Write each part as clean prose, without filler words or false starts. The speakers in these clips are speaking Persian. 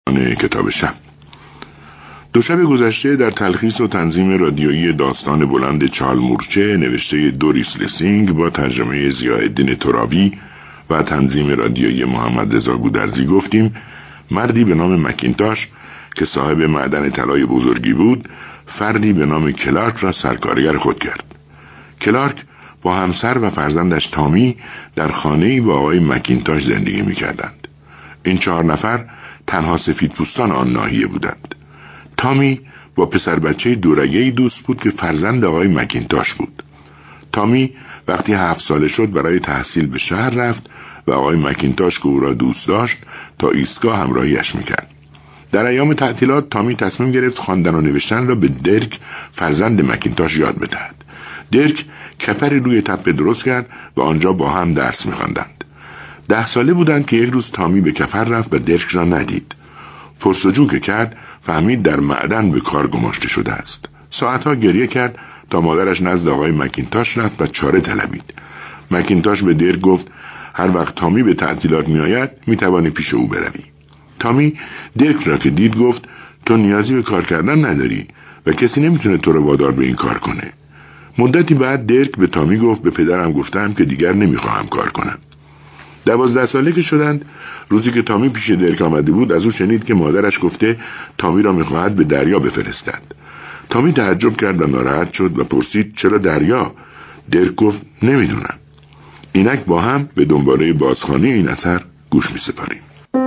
کتاب شب. دوشب گذشته در تلخیص و تنظیم رادیویی داستان بلند چارل مورچه نوشته دوریس لسینگ با ترجمه ضیاءالدین ترابی و تنظیم رادیویی محمد رضا گودرزی گفتیم مردی به نام مکینتاش که صاحب معدن طلای بزرگی بود فردی به نام کلارک را سرکارگر خود کرد. کلارک با همسر و فرزندش تامی در خانه‌ای با آقای مکینتاش زندگی می‌کردند. این 4 نفر تنها سفیدپوستان آن ناحیه بودند. تامی با پسر بچه دورگه‌ای دوست بود که فرزند آقای مکینتاش بود. تامی وقتی 7 ساله شد برای تحصیل به شهر رفت و آقای مکینتاش که او را دوست داشت تا ایستگاه همراهیش میکرد. در ایام تعطیلات تامی تصمیم گرفت خواندن و نوشتن را به درک فرزند مکینتاش یاد بدهد. درک کپری روی تپه درست کرد و آنجا با هم درس می‌خواندند. 10 ساله بودند که یک روز تامی به کپر رفت و درک را ندید. پرسجو که کرد فهمید در معدن به کار گماشته شده است. ساعتها گریه کرد تا مادرش نزد آقای مکینتاش رفت و چاره طلبید. مکینتاش به درک گفت هر وقت تامی به تعطیلات میآید میتوانی پیش او بروی. تامی درک را که دید گفت تو نیازی به کار کردن نداری و کسی نمیتونه تو رو وادار به این کار کنه. مدتی بعد درک به تامی گفت به پدرم گفتم که دیگر نمیخواهم کار کنم. 12 ساله که شدند روزی که تامی پیش درک آمده بود از او شنید که مادرش گفته تامی را میخواهد به دریا بفرستد. تامی تعجب کرد و ناراحت شد و پرسید چرا دریا؟ درک گفت نمیدونم. اینک با هم به دنباله بازخوانی این اثر گوش میسپاریم.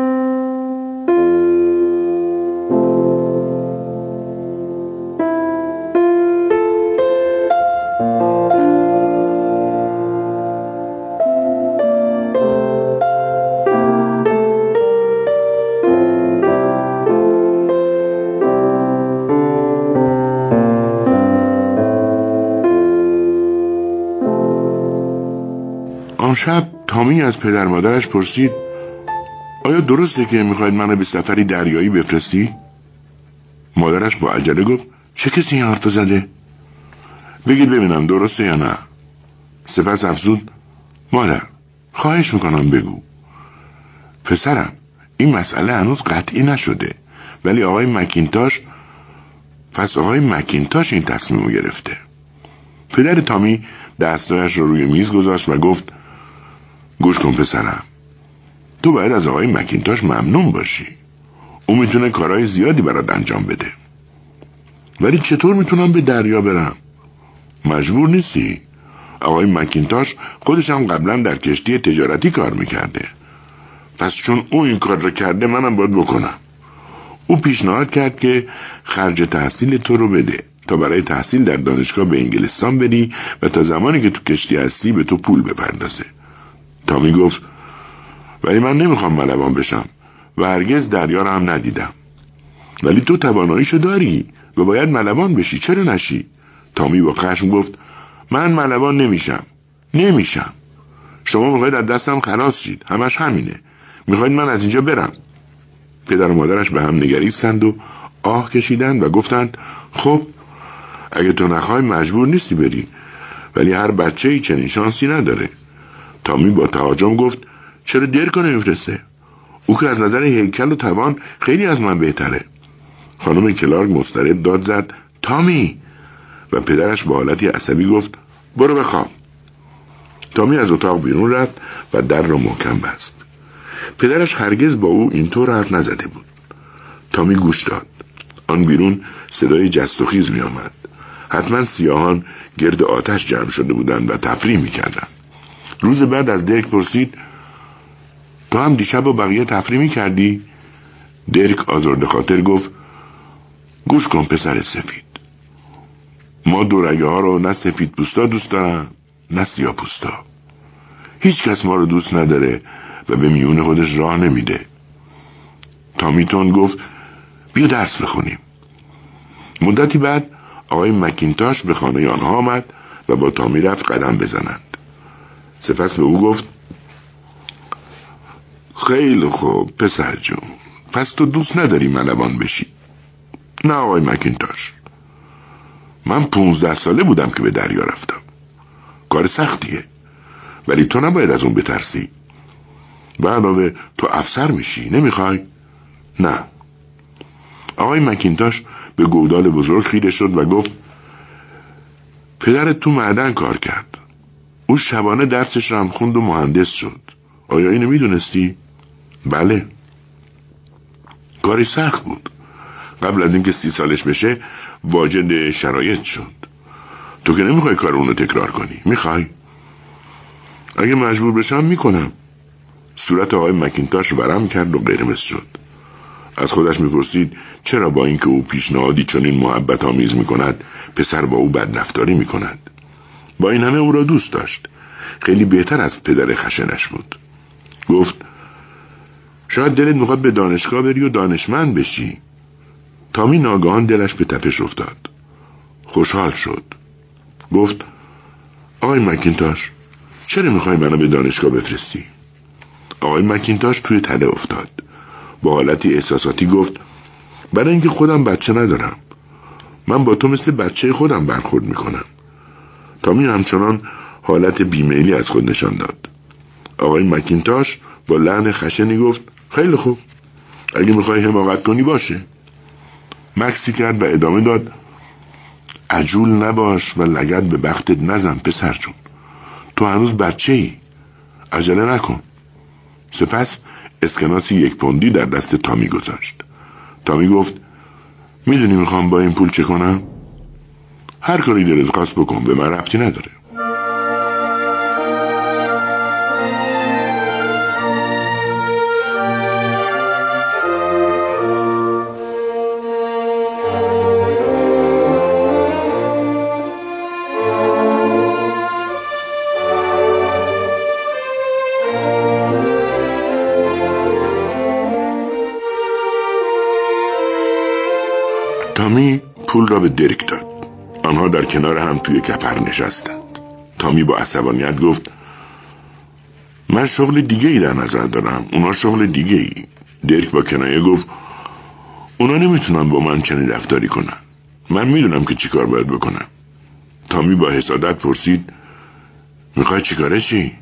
آن شب تامی از پدر مادرش پرسید آیا درسته که میخواید منو به سفری دریایی بفرستی؟ مادرش با عجله گفت چه کسی این حرف زده؟ بگید ببینم درسته یا نه؟ سپس افزود مادر خواهش میکنم بگو. پسرم این مسئله هنوز قطعی نشده ولی آقای مکینتاش این تصمیم رو گرفته. پدر تامی دستایش رو روی میز گذاشت و گفت گوش کن پسرم تو باید از آقای مکینتاش ممنون باشی. او میتونه کارهای زیادی برات انجام بده. ولی چطور میتونم به دریا برم؟ مجبور نیستی. آقای مکینتاش خودش هم قبلا در کشتی تجارتی کار میکرده. پس چون او این کار را کرده منم باید بکنم. او پیشنهاد کرد که خرج تحصیل تو رو بده تا برای تحصیل در دانشگاه به انگلستان بری و تا زمانی که تو کشتی هستی به تو پول بپردازه. تامی گفت ولی من نمیخوام ملوان بشم و هرگز دریا را هم ندیدم. ولی تو تواناییشو داری و باید ملوان بشی، چرا نشی؟ تامی با خشم گفت من ملوان نمیشم. شما میخواید از دستم خلاص شید، همش همینه. میخواید من از اینجا برم. پدر و مادرش به هم نگریستند و آه کشیدند و گفتند خب اگه تو نخوای مجبور نیستی بری، ولی هر بچه‌ای چنین شانسی نداره. تامی با تهاجم گفت چرا درک رو نمیفرسته؟ او که از نظر هیکل و توان خیلی از من بهتره. خانم کلارک مضطرب داد زد تامی و پدرش با حالتی عصبی گفت برو بخواب. تامی از اتاق بیرون رفت و در را محکم بست. پدرش هرگز با او اینطور حرف نزده بود. تامی گوش داد. آن بیرون صدای جست و خیز می آمد. حتما سیاهان گرد آتش جمع شده بودند و تفریح می کردند. روز بعد از درک پرسید تو هم دیشب با بقیه تفریح می کردی؟ درک آزرده خاطر گفت گوش کن پسر سفید، ما دورگه ها رو نه سفید پوستا دوست دارن نه سیاه پوستا. هیچ کس ما رو دوست نداره و به میون خودش راه نمیده. تامی تون گفت بیا درس بخونیم. مدتی بعد آقای مکینتاش به خانه آنها آمد و با تامی رفت قدم بزنند. سپس به او گفت خیلی خوب پسر جون، پس تو دوست نداری ملوان بشی؟ نه آقای مکینتاش، من 15 ساله بودم که به دریا رفتم. کار سختیه ولی تو نباید از اون بترسی. به علاوه تو افسر میشی، نمیخوای؟ نه آقای مکینتاش به گودال بزرگ خیره شد و گفت پدرت تو معدن کار کرد. او شبانه درسش رو هم خوند و مهندس شد. آیا اینو میدونستی؟ بله. کاری سخت بود. قبل از اینکه 30 سالش بشه واجد شرایط شد. تو که نمیخوای کار اونو تکرار کنی. میخوای؟ اگه مجبور بشم میکنم. صورت آقای مکینتاش ورم کرد و قرمز شد. از خودش میپرسید چرا با اینکه او پیشنهادی چنین محبت آمیز میکند پسر با او بدرفتاری میکند. با این همه او را دوست داشت. خیلی بهتر از پدر خشنش بود. گفت شاید دلت میخواد به دانشگاه بری و دانشمند بشی. تامی ناگهان دلش به تپش افتاد. خوشحال شد. گفت آقای مکینتاش چرا میخوای منو به دانشگاه بفرستی؟ آقای مکینتاش توی تله افتاد. با حالتی احساساتی گفت برای اینکه خودم بچه ندارم. من با تو مثل بچه خودم برخورد میکنم. تامی همچنان حالت بیمیلی از خود نشان داد. آقای مکینتاش با لحن خشنی گفت خیلی خوب. اگه میخوای حماقت کنی باشه. مکسی کرد و ادامه داد عجول نباش و لگد به بختت نزن پسر جون. تو هنوز بچه ای. عجله نکن. سپس اسکناسی 1 پوندی در دست تامی گذاشت. تامی گفت میدونی میخوام با این پول چه کنم؟ هر کاری دلت خواست بکن، به من ربطی نداره. تامی پول را به درک داد. آنها در کنار هم توی کپر نشستند. تامی با عصبانیت گفت من شغل دیگه ای در نظر دارم، اونا شغل دیگه ای. درک با کنایه گفت اونا نمیتونن با من چنین رفتاری کنن. من میدونم که چیکار باید بکنم. تامی با حسادت پرسید میخوای چیکاره چی؟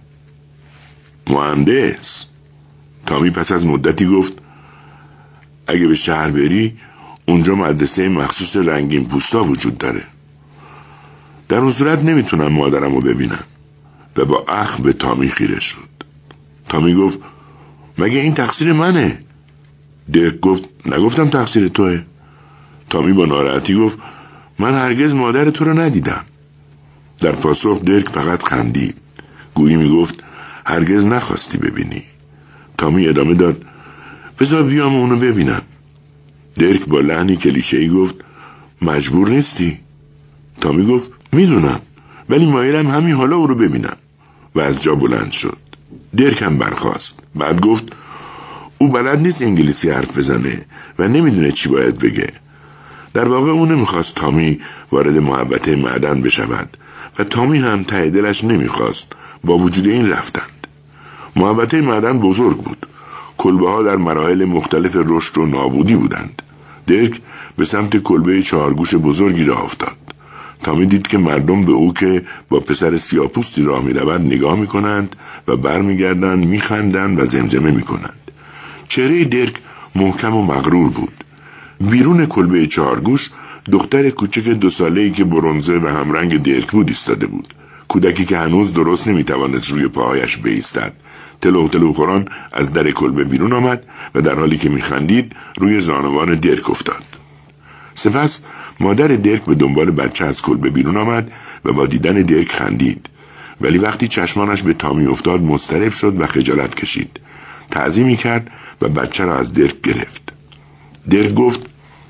مهندس. تامی پس از مدتی گفت اگه به شهر بری اونجا مدرسه مخصوص رنگین پوستا وجود داره. در اون صورت نمیتونم مادرم رو ببینم. و با اخم به تامی خیره شد. تامی گفت مگه این تقصیر منه؟ درک گفت نگفتم تقصیر توه. تامی با ناراحتی گفت من هرگز مادر تو رو ندیدم. در پاسخ درک فقط خندید. گویی میگفت هرگز نخواستی ببینی. تامی ادامه داد بذار بیام اونو ببینم. درک با لحنی کلیشه‌ای گفت مجبور نیستی. تامی گفت میدونم ولی مایلم همین حالا او رو ببینم. و از جا بلند شد. درک هم برخاست. بعد گفت او بلد نیست انگلیسی حرف بزنه و نمیدونه چی باید بگه. در واقع او نمیخواست تامی وارد محبت معدن بشود و تامی هم ته دلش نمیخواست. با وجود این رفتند. محبت معدن بزرگ بود. کلبه ها در مراحل مختلف رشد و نابودی بودند. درک به سمت کلبه 4 گوش بزرگی راه افتاد. تامی دید که مردم به او که با پسر سیاه‌پوستی راه می‌رود نگاه می‌کنند و برمیگردند می‌خندند و زمزمه می‌کنند. چهره درک محکم و مغرور بود. بیرون کلبه 4 گوش دختر کوچک 2 ساله‌ای که برنزه و همرنگ درک بود ایستاده بود. کودکی که هنوز درست نمی‌توانست روی پاهایش بایستد. تلو تلو قرآن از در کلبه بیرون آمد و در حالی که می‌خندید روی زانوان درک افتاد. سپس مادر درک به دنبال بچه از کلبه بیرون آمد و با دیدن درک خندید. ولی وقتی چشمانش به تامی افتاد مضطرب شد و خجالت کشید. تعظیمی کرد و بچه را از درک گرفت. درک گفت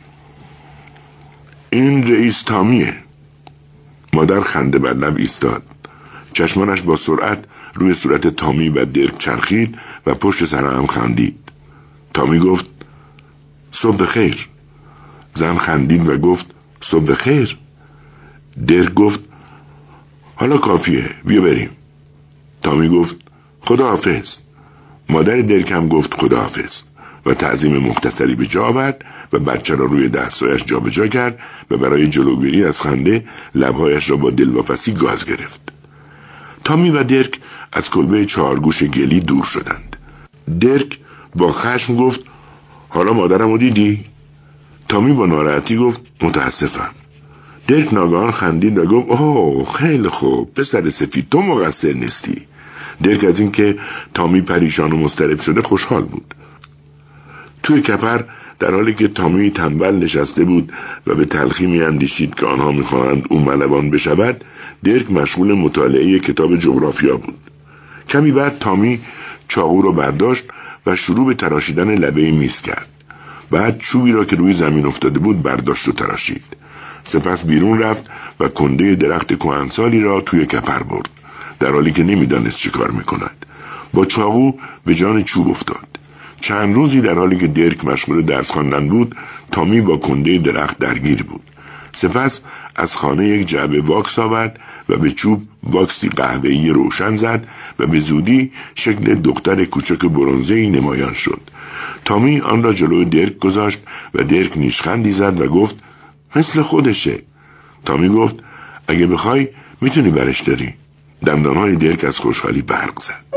این رئیس تامیه. مادر خنده بر لب ایستاد. چشمانش با سرعت روی صورت تامی و درک چرخید و پشت سر هم خندید. تامی گفت صبح خیر. زن خندید و گفت صبح خیر. درک گفت حالا کافیه، بیا بریم. تامی گفت خداحافظ. مادر درک هم گفت خداحافظ و تعظیم مختصری به جا آورد و بچه را روی دستایش جابجا کرد و برای جلوگیری از خنده لبهایش را با دلواپسی گاز گرفت. تامی و درک از کلبه 4 گوش گلی دور شدند. درک با خشم گفت حالا مادرم رو دیدی؟ تامی با ناراحتی گفت متاسفم. درک ناگهان خندید و گفت اوه خیلی خوب پسر سفید، تو مقصر نیستی. درک از این که تامی پریشان و مضطرب شده خوشحال بود. توی کپر در حالی که تامی تنبل نشسته بود و به تلخی می‌اندیشید که آنها می‌خواهند او ملوان بشود، درک مشغول مطالعه کتاب جغرافیا بود. کمی بعد تامی چاقو را برداشت و شروع به تراشیدن لبه میز کرد. بعد چوبی را که روی زمین افتاده بود برداشت و تراشید. سپس بیرون رفت و کنده درخت کهنسالی را توی کپر برد، در حالی که نمی‌دانست چه کار می‌کند. با چاقو به جان چوب افتاد. چند روزی در حالی که درک مشغول درس خواندن بود، تامی با کنده درخت درگیر بود. سپس از خانه یک جعبه واکس آورد و به چوب واکسی قهوه‌ای روشن زد و به زودی شکل دختر کوچک برنزه‌ای نمایان شد. تامی آن را جلوی درک گذاشت و درک نیشخندی زد و گفت مثل خودشه. تامی گفت اگه بخوای میتونی برش داری. دندانهای درک از خوشحالی برق زد.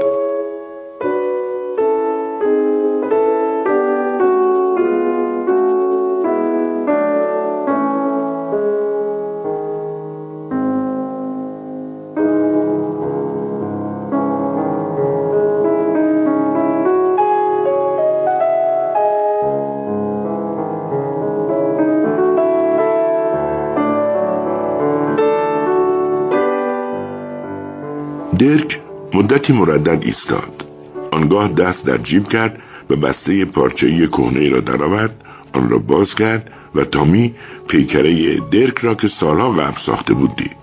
درک مدتی مردد ایستاد. آنگاه دست در جیب کرد و بسته پارچه‌ای کهنه‌ای را درآورد، آن را باز کرد و تامی پیکره درک را که سالها قبل ساخته بود دید.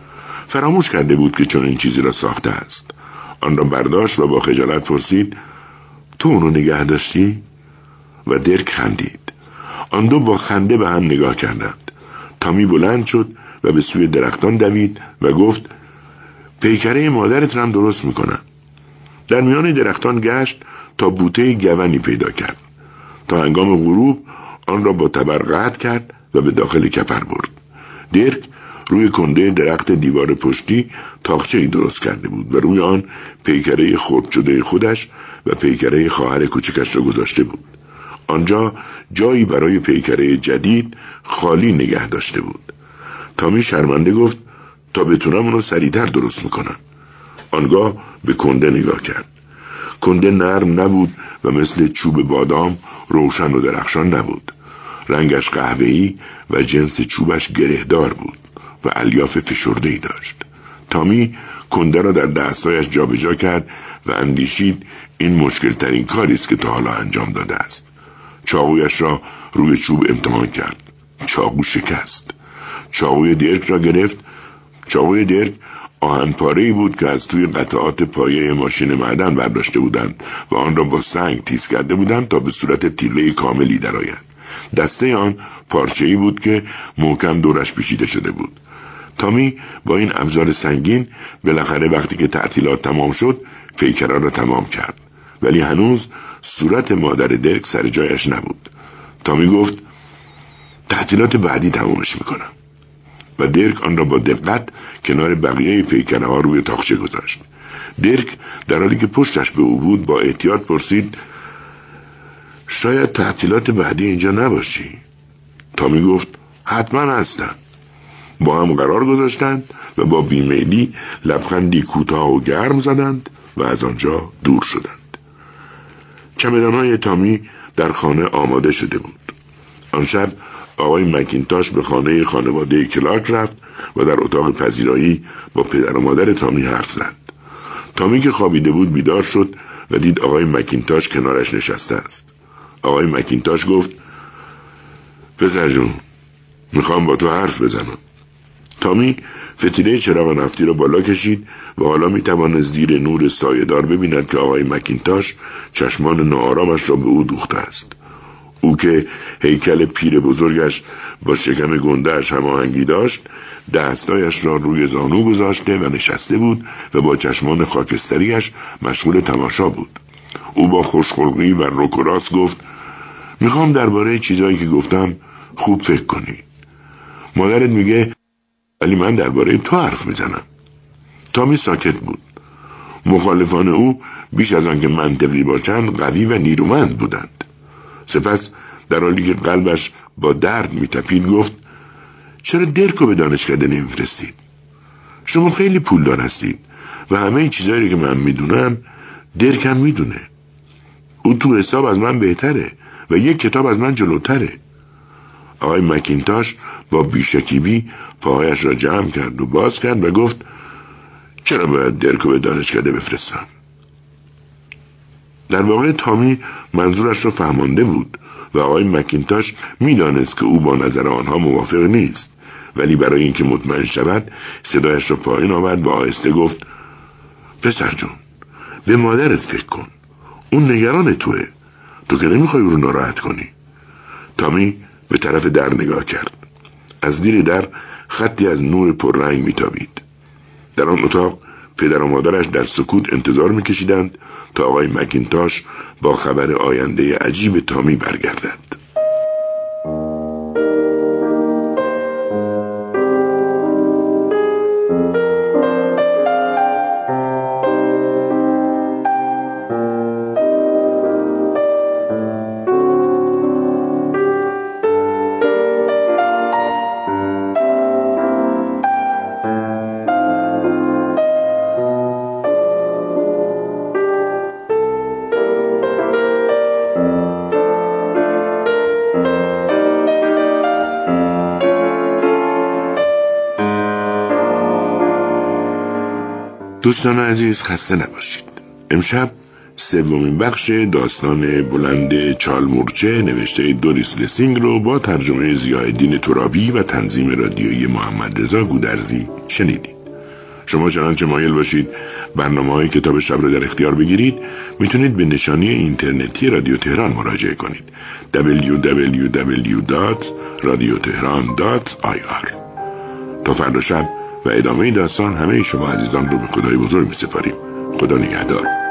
فراموش کرده بود که چنین چیزی را ساخته است. آن را برداشت و با خجالت پرسید تو اونو نگه داشتی؟ و درک خندید. آن دو با خنده به هم نگاه کردند. تامی بلند شد و به سوی درختان دوید و گفت پیکره مادرت را درست میکنم. در میان درختان گشت تا بوته گونی پیدا کرد. تا هنگام غروب آن را با تبر قطع کرد و به داخل کپر برد. درک روی کنده درخت دیوار پشتی تاقچه‌ای درست کرده بود و روی آن پیکره خرد شده خودش و پیکره خواهر کوچکش را گذاشته بود. آنجا جایی برای پیکره جدید خالی نگه داشته بود. تامی شرمنده گفت تا بتونم اونو سریعتر درست میکنم. آنگاه به کنده نگاه کرد. کنده نرم نبود و مثل چوب بادام روشن و درخشان نبود. رنگش قهوه‌ای و جنس چوبش گرهدار بود و الیاف فشرده‌ای داشت. تامی کنده را در دستایش جابجا کرد و اندیشید این مشکل ترین کاری است که تا حالا انجام داده است. چاقویش را روی چوب امتحان کرد. چاقو شکست. چاقوی درک را گرفت. چاقوی درک آهنپاره‌ای بود که از توی قطعات پایه ماشین معدن برداشته بودند و آن را با سنگ تیز کرده بودند تا به صورت تیله کاملی درآید. دسته آن پارچه‌ای بود که محکم دورش پیچیده شده بود. تامی با این ابزار سنگین بالاخره وقتی که تعطیلات تمام شد پیکره را تمام کرد، ولی هنوز صورت مادر درک سر جایش نبود. تامی گفت تعطیلات بعدی تمامش میکنم و درک آن را با دقت کنار بقیه پیکره ها روی تاقچه گذاشت. درک در حالی که پشتش به او بود با احتیاط پرسید شاید تعطیلات بعدی اینجا نباشی؟ تامی گفت حتما هستم. با هم قرار گذاشتند و با بیمیلی لبخندی کوتاه و گرم زدند و از آنجا دور شدند. چمدان‌های تامی در خانه آماده شده بود. آن شب آقای مکینتاش به خانه خانواده کلارک رفت و در اتاق پذیرایی با پدر و مادر تامی حرف زد. تامی که خوابیده بود بیدار شد و دید آقای مکینتاش کنارش نشسته است. آقای مکینتاش گفت پسر جون میخوام با تو حرف بزنم. تامی فتیله چراغ نفتی را بالا کشید و حالا میتوانست زیر نور سایه‌دار ببیند که آقای مکینتاش چشمان ناآرامش را به او دوخته است. او که هیکل پیر بزرگش با شکم گنده‌اش هماهنگی داشت، دستایش را روی زانو گذاشته و نشسته بود و با چشمان خاکستریش مشغول تماشا بود. او با خوشخلقی و رک و راست گفت میخوام درباره چیزایی که گفتم خوب فکر کنی. مادرت میگه ولی من درباره تو حرف میزنم. تامی ساکت بود. مخالفان او بیش از آن که منطقی باشند قوی و نیرومند بودند. سپس در حالی که قلبش با درد میتپید گفت چرا درکو به دانشکده نمیفرستید؟ شما خیلی پولدار هستید و همه این چیزایی که من میدونم درکم میدونه. او تو حساب از من بهتره و یک کتاب از من جلوتره. آقای مکینتاش با بیشکیبی پاهایش را جمع کرد و باز کرد و گفت چرا باید درکو به دانشکده بفرستم؟ در واقع تامی منظورش را فهمانده بود و آقای مکینتاش میدانست که او با نظر آنها موافق نیست، ولی برای اینکه مطمئن شود صدایش را پایین آورد و آهسته گفت پسر جون، به مادرت فکر کن. اون نگران توه. تو که نمیخوای او رو ناراحت کنی. تامی به طرف در نگاه کرد. از دیر در خطی از نور پررنگ میتابید. در آن اتاق پدر و مادرش در سکوت انتظار میکشیدند تا آقای مکینتاش با خبر آینده عجیب تامی برگردد. دوستان عزیز خسته نباشید. امشب سومین بخش داستان بلند چالمورچه نوشته دوریس لسینگ رو با ترجمه ضیاءالدین ترابی و تنظیم رادیویی محمد رضا گودرزی شنیدید. شما چنانچه مایل باشید برنامه‌های کتاب شب رو در اختیار بگیرید میتونید به نشانی اینترنتی رادیو تهران مراجعه کنید www.radiotehran.ir. تا فردا شب و ادامه داستان همه شما عزیزان رو به خدای بزرگ می‌سپاریم. خدا نگهدار.